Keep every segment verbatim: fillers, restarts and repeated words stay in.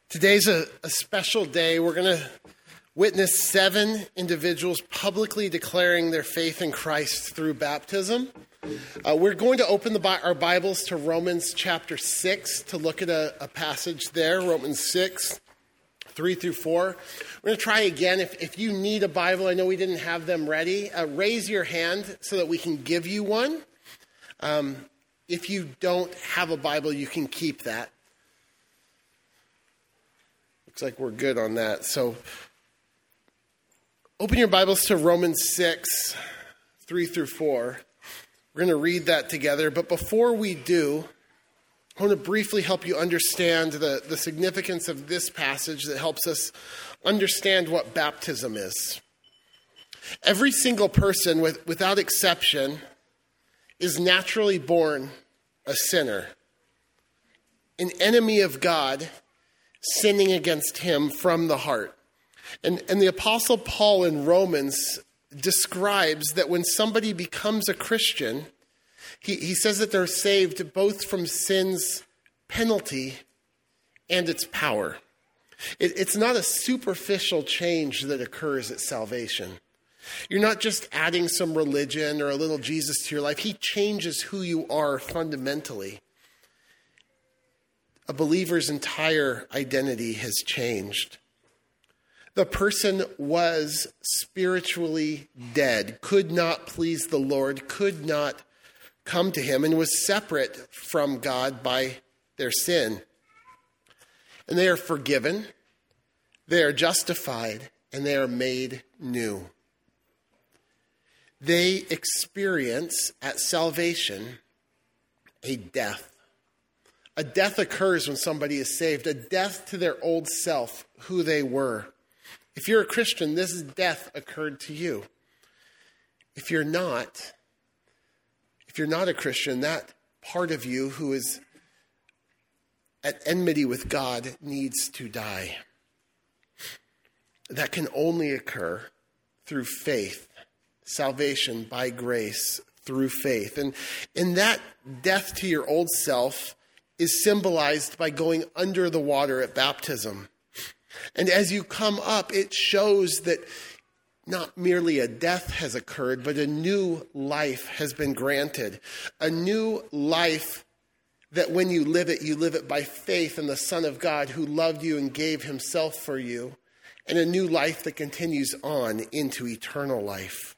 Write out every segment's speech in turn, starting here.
Today's a, a special day. We're going to witness seven individuals publicly declaring their faith in Christ through baptism. Uh, we're going to open the, our Bibles to Romans chapter six to look at a, a passage there, Romans six, three through four. We're going to try again. If, if you need a Bible, I know we didn't have them ready, uh, raise your hand so that we can give you one. Um, if you don't have a Bible, you can keep that. Looks like we're good on that. So open your Bibles to Romans six, three through four. We're going to read that together. But before we do, I want to briefly help you understand the, the significance of this passage that helps us understand what baptism is. Every single person, with, without exception, is naturally born a sinner, an enemy of God, sinning against him from the heart. And, and the Apostle Paul in Romans describes that when somebody becomes a Christian, he, he says that they're saved both from sin's penalty and its power. It, it's not a superficial change that occurs at salvation. You're not just adding some religion or a little Jesus to your life. He changes who you are fundamentally. A believer's entire identity has changed. The person was spiritually dead, could not please the Lord, could not come to him, and was separate from God by their sin. And they are forgiven, they are justified, and they are made new. They experience at salvation a death. A death occurs when somebody is saved, a death to their old self, who they were. If you're a Christian, this death occurred to you. If you're not, if you're not a Christian, that part of you who is at enmity with God needs to die. That can only occur through faith, salvation by grace through faith. And in that death to your old self is symbolized by going under the water at baptism. And as you come up, it shows that not merely a death has occurred, but a new life has been granted. A new life that when you live it, you live it by faith in the Son of God who loved you and gave himself for you. And a new life that continues on into eternal life.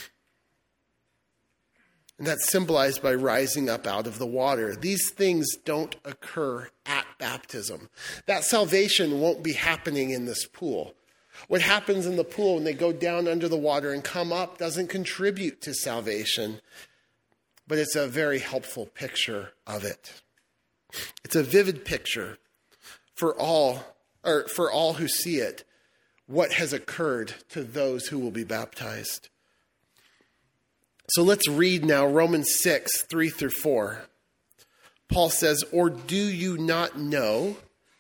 And that's symbolized by rising up out of the water. These things don't occur at baptism. That salvation won't be happening in this pool. What happens in the pool when they go down under the water and come up doesn't contribute to salvation, but it's a very helpful picture of it. It's a vivid picture for all, or for all who see it, what has occurred to those who will be baptized. So let's read now Romans six, three through four. Paul says, "Or do you not know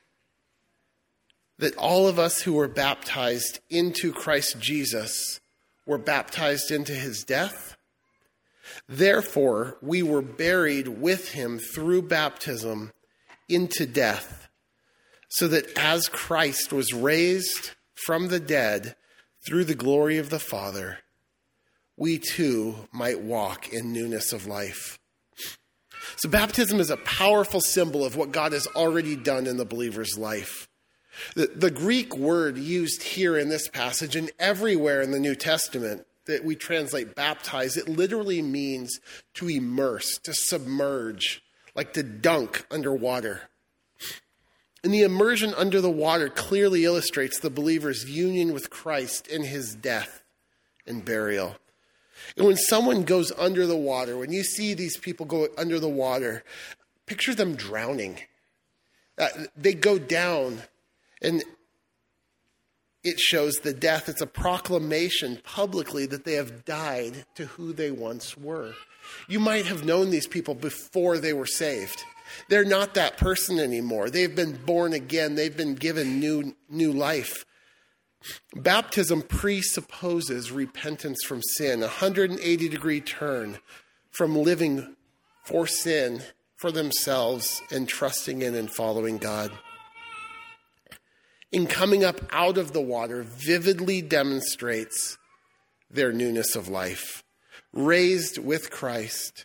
that all of us who were baptized into Christ Jesus were baptized into his death? Therefore, we were buried with him through baptism into death, so that as Christ was raised from the dead through the glory of the Father, we too might walk in newness of life." So baptism is a powerful symbol of what God has already done in the believer's life. The, the Greek word used here in this passage and everywhere in the New Testament that we translate baptize, it literally means to immerse, to submerge, like to dunk underwater. And the immersion under the water clearly illustrates the believer's union with Christ in his death and burial. And when someone goes under the water, when you see these people go under the water, picture them drowning. Uh, they go down, and it shows the death. It's a proclamation publicly that they have died to who they once were. You might have known these people before they were saved. They're not that person anymore. They've been born again. They've been given new, new life. Baptism presupposes repentance from sin, a one hundred eighty degree turn from living for sin, for themselves, and trusting in and following God. in coming up out of the water vividly demonstrates their newness of life, raised with Christ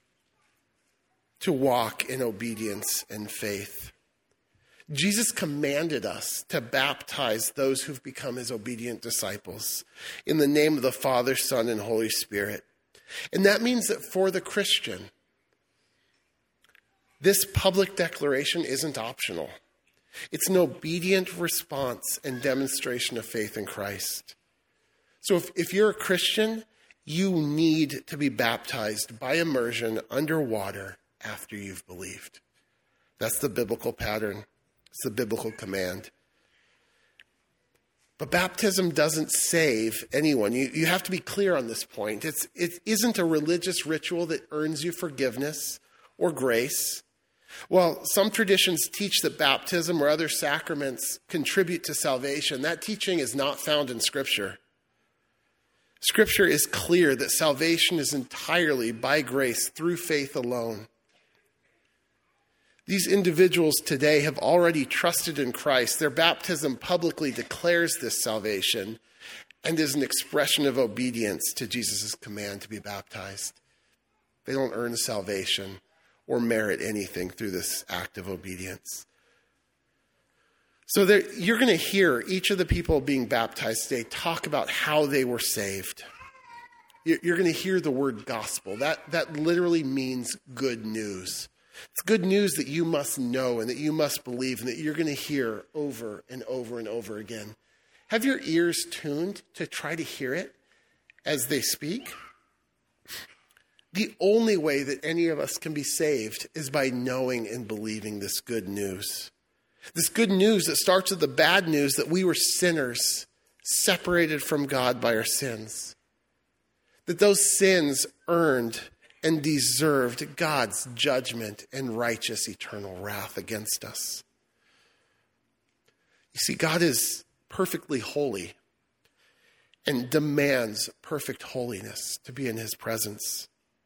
to walk in obedience and faith. Jesus commanded us to baptize those who've become his obedient disciples in the name of the Father, Son, and Holy Spirit. And that means that for the Christian, this public declaration isn't optional. It's an obedient response and demonstration of faith in Christ. So if, if you're a Christian, you need to be baptized by immersion underwater after you've believed. That's the biblical pattern. It's the biblical command. But baptism doesn't save anyone. You, you have to be clear on this point. It's, it isn't a religious ritual that earns you forgiveness or grace. While some traditions teach that baptism or other sacraments contribute to salvation, that teaching is not found in Scripture. Scripture is clear that salvation is entirely by grace through faith alone. These individuals today have already trusted in Christ. Their baptism publicly declares this salvation and is an expression of obedience to Jesus' command to be baptized. They don't earn salvation or merit anything through this act of obedience. So there, you're going to hear each of the people being baptized today talk about how they were saved. You're going to hear the word gospel. That, that literally means good news. It's good news that you must know and that you must believe and that you're going to hear over and over and over again. Have your ears tuned to try to hear it as they speak? The only way that any of us can be saved is by knowing and believing this good news. This good news that starts with the bad news that we were sinners, separated from God by our sins. That those sins earned and deserved God's judgment and righteous eternal wrath against us. You see, God is perfectly holy and demands perfect holiness to be in his presence.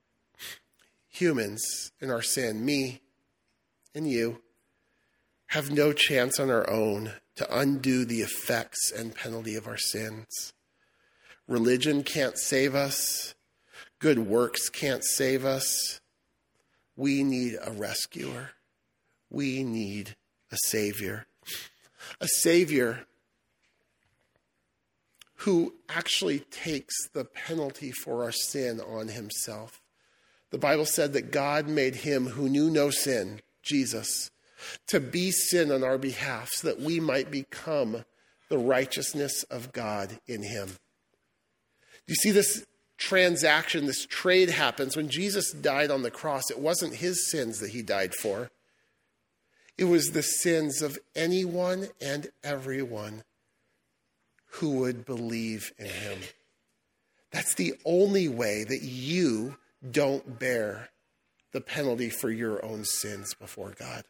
Humans in our sin, me and you, have no chance on our own to undo the effects and penalty of our sins. Religion can't save us. Good works can't save us. We need a rescuer. We need a Savior. A Savior who actually takes the penalty for our sin on himself. The Bible said that God made him who knew no sin, Jesus, to be sin on our behalf so that we might become the righteousness of God in him. Do you see this transaction, this trade happens when Jesus died on the cross? It wasn't his sins that he died for. It was the sins of anyone and everyone who would believe in him. That's the only way that you don't bear the penalty for your own sins before God.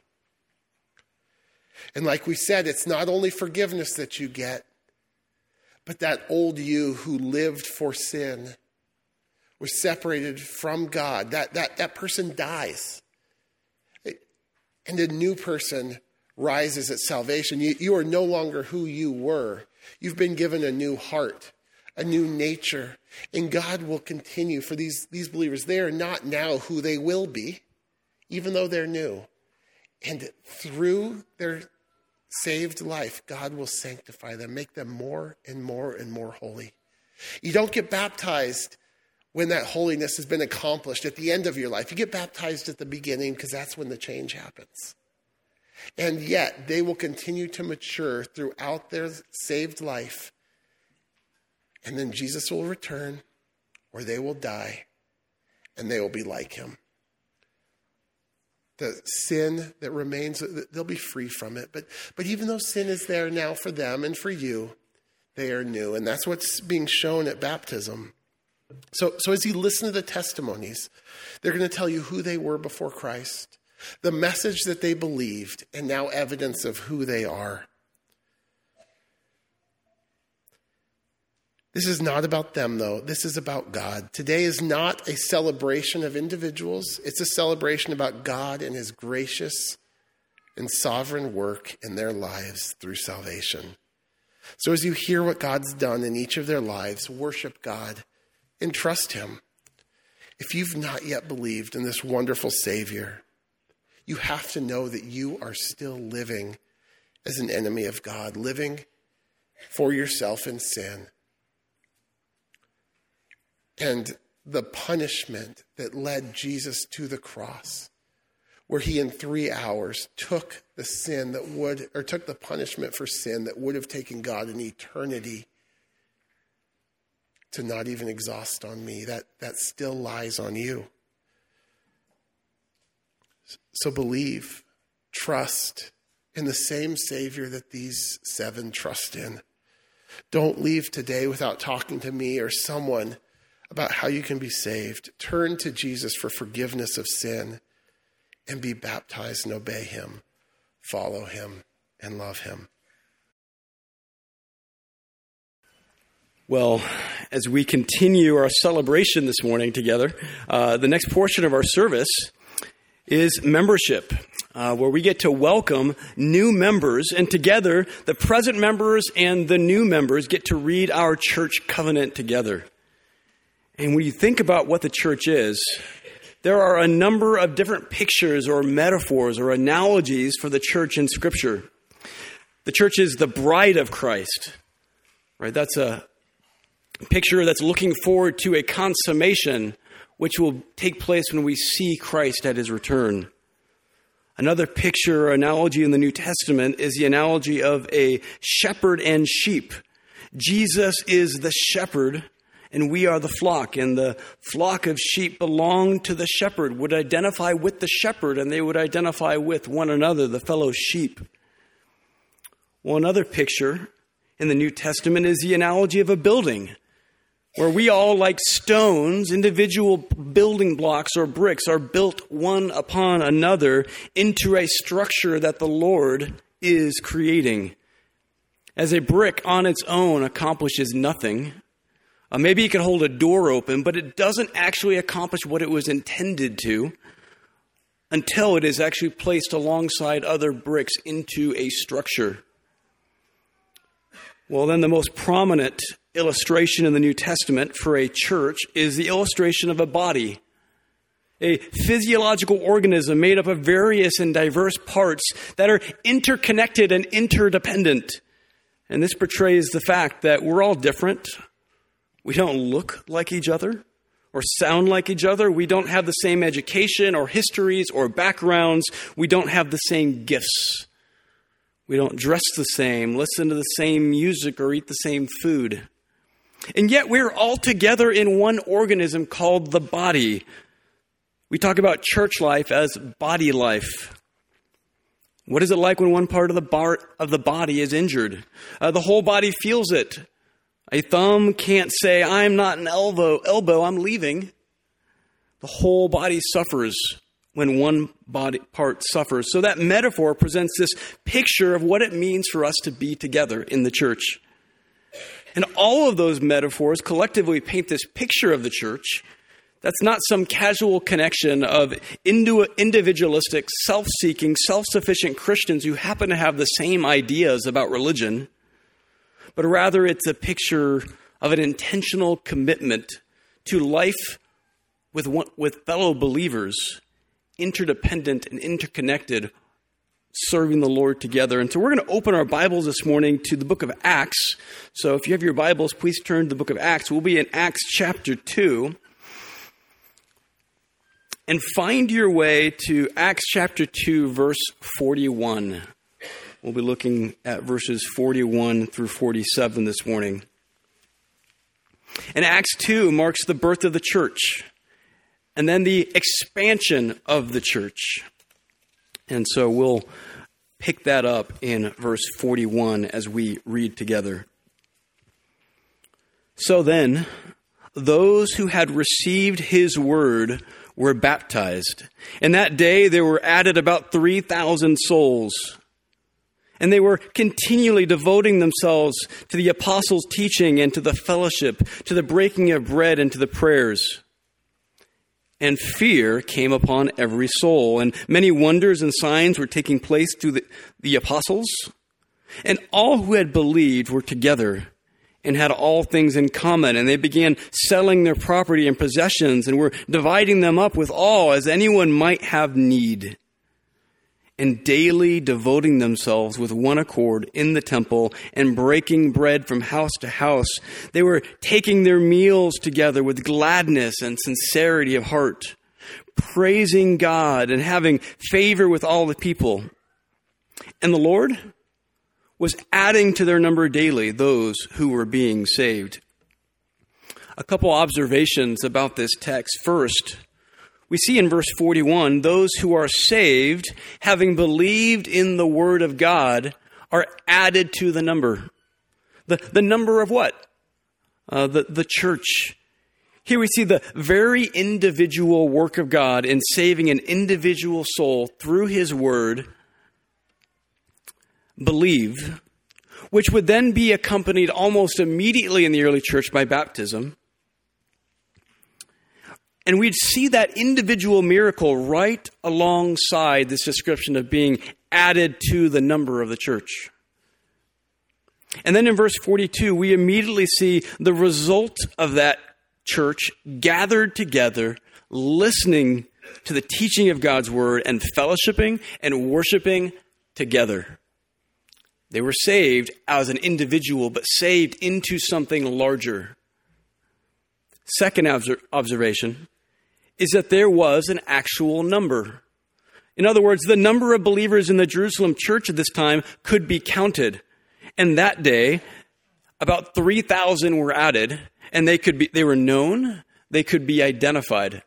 And like we said, it's not only forgiveness that you get, but that old you who lived for sin, was separated from God. That, that, that person dies. And a new person rises at salvation. You, you are no longer who you were. You've been given a new heart, a new nature. And God will continue for these, these believers. They are not now who they will be, even though they're new. And through their saved life, God will sanctify them, make them more and more and more holy. You don't get baptized when that holiness has been accomplished at the end of your life. You get baptized at the beginning because that's when the change happens. And yet they will continue to mature throughout their saved life. And then Jesus will return, or they will die, and they will be like him. The sin that remains, they'll be free from it. But, but even though sin is there now for them and for you, they are new. And that's what's being shown at baptism. So, so as you listen to the testimonies, they're going to tell you who they were before Christ, the message that they believed, and now evidence of who they are. This is not about them, though. This is about God. Today is not a celebration of individuals. It's a celebration about God and his gracious and sovereign work in their lives through salvation. So as you hear what God's done in each of their lives, worship God and trust him. If you've not yet believed in this wonderful Savior, you have to know that you are still living as an enemy of God, living for yourself in sin. And the punishment that led Jesus to the cross, where he in three hours took the sin that would, or took the punishment for sin that would have taken God an eternity to not even exhaust on me, that, that still lies on you. So believe, trust in the same Savior that these seven trust in. Don't leave today without talking to me or someone about how you can be saved. Turn to Jesus for forgiveness of sin and be baptized and obey him, follow him, and love him. Well, as we continue our celebration this morning together, uh, the next portion of our service is membership, uh, where we get to welcome new members, and together the present members and the new members get to read our church covenant together. And when you think about what the church is, there are a number of different pictures or metaphors or analogies for the church in Scripture. The church is the bride of Christ, right? That's a picture that's looking forward to a consummation which will take place when we see Christ at his return. Another picture or analogy in the New Testament is the analogy of a shepherd and sheep. Jesus is the shepherd, and we are the flock, and the flock of sheep belong to the shepherd, would identify with the shepherd, and they would identify with one another, the fellow sheep. Well, another picture in the New Testament is the analogy of a building, where we all, like stones, individual building blocks or bricks, are built one upon another into a structure that the Lord is creating. As a brick on its own accomplishes nothing, uh, maybe it can hold a door open, but it doesn't actually accomplish what it was intended to until it is actually placed alongside other bricks into a structure. Well, then the most prominent illustration in the New Testament for a church is the illustration of a body, a physiological organism made up of various and diverse parts that are interconnected and interdependent. And this portrays the fact that we're all different. We don't look like each other or sound like each other. We don't have the same education or histories or backgrounds. We don't have the same gifts. We don't dress the same, listen to the same music, or eat the same food. And yet we're all together in one organism called the body. We talk about church life as body life. What is it like when one part of the bar of the body is injured? Uh, the whole body feels it. A thumb can't say, I'm not an elbow, elbow, I'm leaving. The whole body suffers when one body part suffers. So that metaphor presents this picture of what it means for us to be together in the church. And all of those metaphors collectively paint this picture of the church that's not some casual connection of individualistic, self-seeking, self-sufficient Christians who happen to have the same ideas about religion, but rather it's a picture of an intentional commitment to life with one, with fellow believers, interdependent and interconnected, serving the Lord together. And so we're going to open our Bibles this morning to the book of Acts. So if you have your Bibles, please turn to the book of Acts. We'll be in Acts chapter two. And find your way to Acts chapter two, verse forty-one. We'll be looking at verses forty-one through forty-seven this morning. And Acts two marks the birth of the church, and then the expansion of the church. And so we'll pick that up in verse forty-one as we read together. So then, those who had received his word were baptized. And that day there were added about three thousand souls. And they were continually devoting themselves to the apostles' teaching and to the fellowship, to the breaking of bread and to the prayers. and fear came upon every soul, and many wonders and signs were taking place through the, the apostles, and all who had believed were together and had all things in common, and they began selling their property and possessions and were dividing them up with all as anyone might have need, and daily devoting themselves with one accord in the temple and breaking bread from house to house. They were taking their meals together with gladness and sincerity of heart, praising God and having favor with all the people. And the Lord was adding to their number daily those who were being saved. A couple observations about this text. First, we see in verse forty-one, those who are saved, having believed in the word of God, are added to the number. The, the number of what? Uh, the, the church. Here we see the very individual work of God in saving an individual soul through his word, believe, which would then be accompanied almost immediately in the early church by baptism. And we'd see that individual miracle right alongside this description of being added to the number of the church. And then in verse forty-two, we immediately see the result of that church gathered together, listening to the teaching of God's word and fellowshipping and worshiping together. They were saved as an individual, but saved into something larger. Second obser- observation is that there was an actual number. In other words, the number of believers in the Jerusalem church at this time could be counted. And that day, about three thousand were added, and they could be they were known, they could be identified.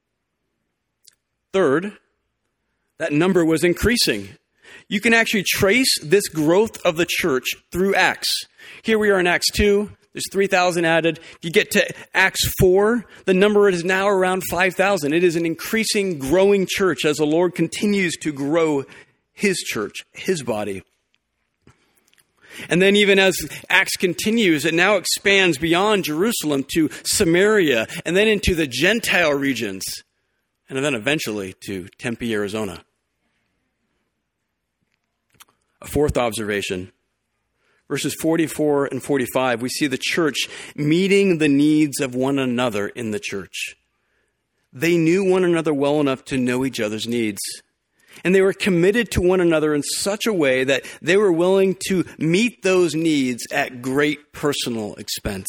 Third, that number was increasing. You can actually trace this growth of the church through Acts. Here we are in Acts two. There's three thousand added. If you get to Acts four, the number is now around five thousand. It is an increasing, growing church as the Lord continues to grow his church, his body. And then even as Acts continues, it now expands beyond Jerusalem to Samaria and then into the Gentile regions, and then eventually to Tempe, Arizona. A fourth observation, verses forty-four and forty-five, we see the church meeting the needs of one another in the church. They knew one another well enough to know each other's needs. And they were committed to one another in such a way that they were willing to meet those needs at great personal expense.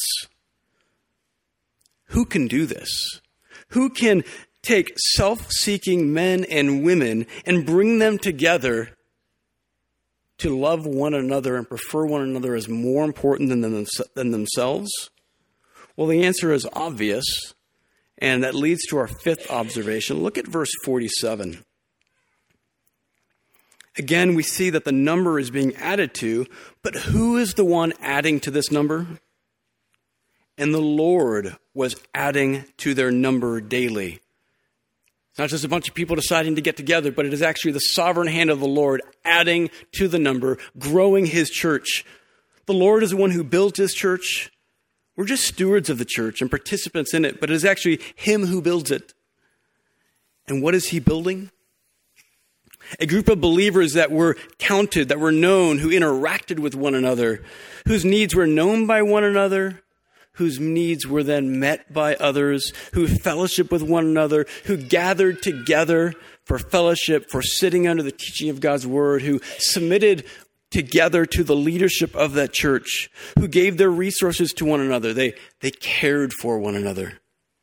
Who can do this? Who can take self-seeking men and women and bring them together to love one another and prefer one another as more important than, them, than themselves? Well, the answer is obvious, and that leads to our fifth observation. Look at verse forty-seven. Again, we see that the number is being added to, but who is the one adding to this number? And the Lord was adding to their number daily. It's not just a bunch of people deciding to get together, but it is actually the sovereign hand of the Lord adding to the number, growing his church. The Lord is the one who built his church. We're just stewards of the church and participants in it, but it is actually him who builds it. And what is he building? A group of believers that were counted, that were known, who interacted with one another, whose needs were known by one another, whose needs were then met by others, who fellowship with one another, who gathered together for fellowship, for sitting under the teaching of God's word, who submitted together to the leadership of that church, who gave their resources to one another. They, they cared for one another.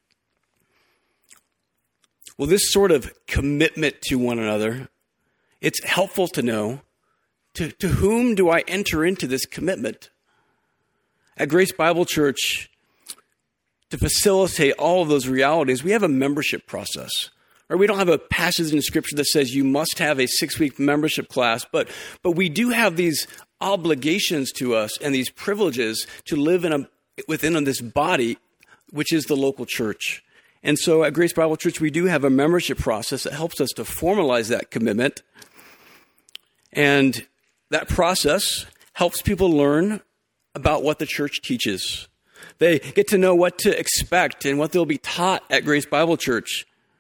Well, this sort of commitment to one another, it's helpful to know, to, to whom do I enter into this commitment? At Grace Bible Church, to facilitate all of those realities, we have a membership process. Or we don't have a passage in Scripture that says you must have a six-week membership class, but, but we do have these obligations to us and these privileges to live in a, within this body, which is the local church. And so at Grace Bible Church, we do have a membership process that helps us to formalize that commitment. And that process helps people learn about what the church teaches. They get to know what to expect and what they'll be taught at Grace Bible Church.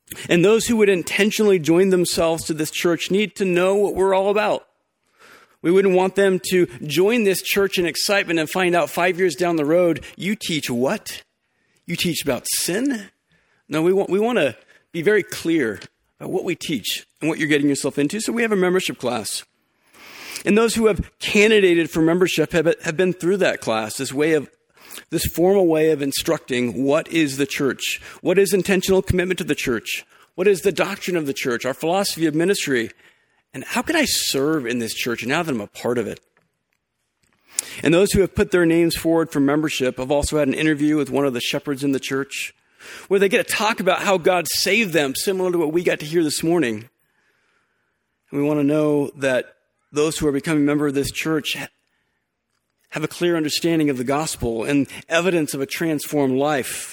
And those who would intentionally join themselves to this church need to know what we're all about. We wouldn't want them to join this church in excitement and find out five years down the road, you teach what? You teach about sin? No, we want, we want to be very clear about what we teach and what you're getting yourself into. So we have a membership class. And those who have candidated for membership have, have been through that class, this way of, this formal way of instructing what is the church, what is intentional commitment to the church, what is the doctrine of the church, our philosophy of ministry, and how can I serve in this church now that I'm a part of it? And those who have put their names forward for membership have also had an interview with one of the shepherds in the church, where they get to talk about how God saved them, similar to what we got to hear this morning. And we want to know that those who are becoming a member of this church have a clear understanding of the gospel and evidence of a transformed life,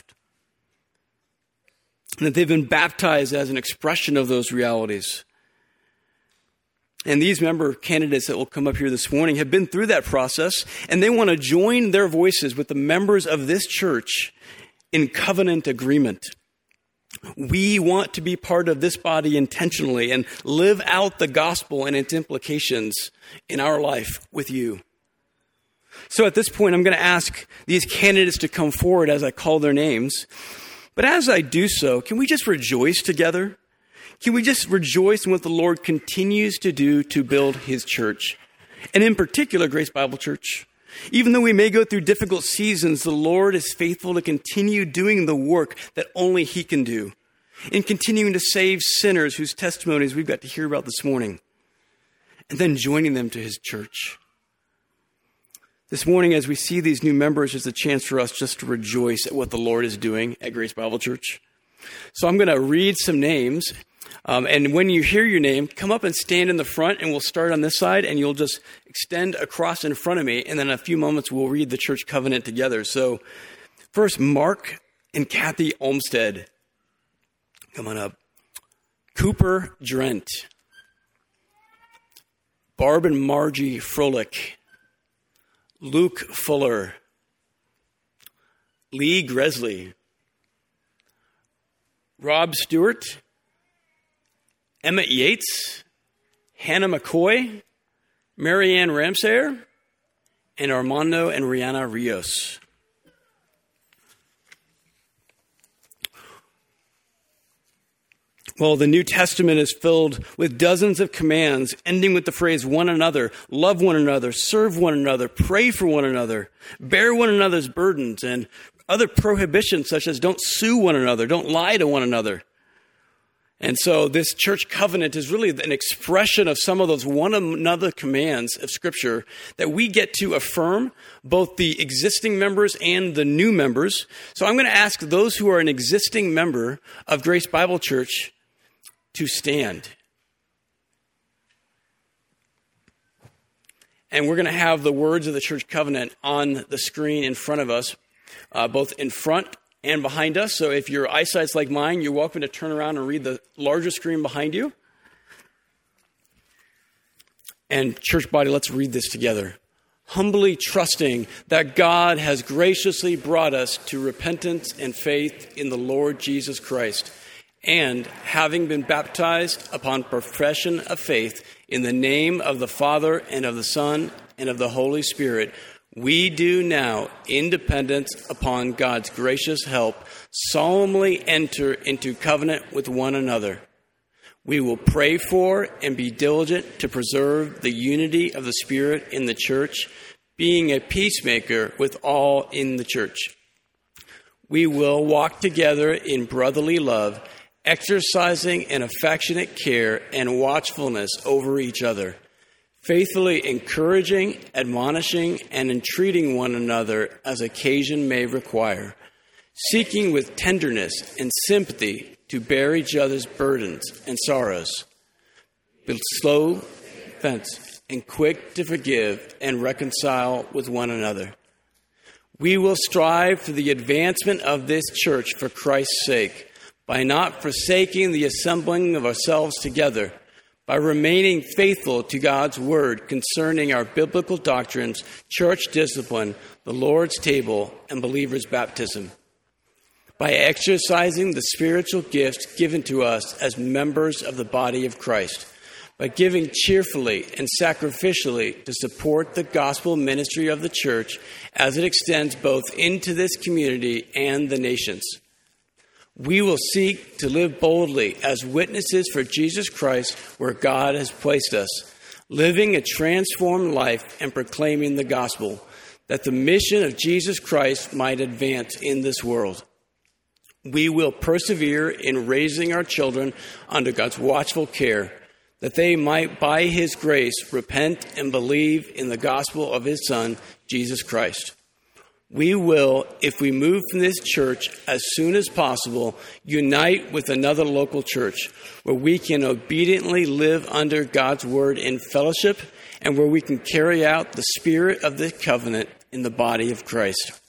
and that they've been baptized as an expression of those realities. And these member candidates that will come up here this morning have been through that process, and they want to join their voices with the members of this church in covenant agreement. We want to be part of this body intentionally and live out the gospel and its implications in our life with you. So at this point, I'm going to ask these candidates to come forward as I call their names. But as I do so, can we just rejoice together? Can we just rejoice in what the Lord continues to do to build his church? And in particular, Grace Bible Church. Even though we may go through difficult seasons, the Lord is faithful to continue doing the work that only he can do, in continuing to save sinners whose testimonies we've got to hear about this morning, and then joining them to his church. This morning, as we see these new members, there's a chance for us just to rejoice at what the Lord is doing at Grace Bible Church. So I'm going to read some names. Um, and when you hear your name, come up and stand in the front, and we'll start on this side, and you'll just extend across in front of me, and then in a few moments we'll read the church covenant together. So first, Mark and Kathy Olmstead. Come on up. Cooper Drent. Barb and Margie Froelich. Luke Fuller. Lee Gresley. Rob Stewart. Emmett Yates, Hannah McCoy, Marianne Ramsayer, and Armando and Rihanna Rios. Well, the New Testament is filled with dozens of commands, ending with the phrase one another, love one another, serve one another, pray for one another, bear one another's burdens, and other prohibitions such as don't sue one another, don't lie to one another. And so this church covenant is really an expression of some of those one another commands of Scripture that we get to affirm, both the existing members and the new members. So I'm going to ask those who are an existing member of Grace Bible Church to stand. And we're going to have the words of the church covenant on the screen in front of us, uh, both in front and behind us. So if your eyesight's like mine, you're welcome to turn around and read the larger screen behind you. And church body, let's read this together. Humbly trusting that God has graciously brought us to repentance and faith in the Lord Jesus Christ, and having been baptized upon profession of faith in the name of the Father and of the Son and of the Holy Spirit, we do now, in dependence upon God's gracious help, solemnly enter into covenant with one another. We will pray for and be diligent to preserve the unity of the Spirit in the church, being a peacemaker with all in the church. We will walk together in brotherly love, exercising an affectionate care and watchfulness over each other, faithfully encouraging, admonishing, and entreating one another as occasion may require, seeking with tenderness and sympathy to bear each other's burdens and sorrows, be slow to offense and quick to forgive and reconcile with one another. We will strive for the advancement of this church for Christ's sake, by not forsaking the assembling of ourselves together, by remaining faithful to God's word concerning our biblical doctrines, church discipline, the Lord's table, and believers' baptism. by exercising the spiritual gifts given to us as members of the body of Christ, by giving cheerfully and sacrificially to support the gospel ministry of the church as it extends both into this community and the nations. We will seek to live boldly as witnesses for Jesus Christ where God has placed us, living a transformed life and proclaiming the gospel, that the mission of Jesus Christ might advance in this world. We will persevere in raising our children under God's watchful care, that they might, by his grace, repent and believe in the gospel of his Son, Jesus Christ. We will, if we move from this church as soon as possible, unite with another local church where we can obediently live under God's word in fellowship and where we can carry out the spirit of the covenant in the body of Christ.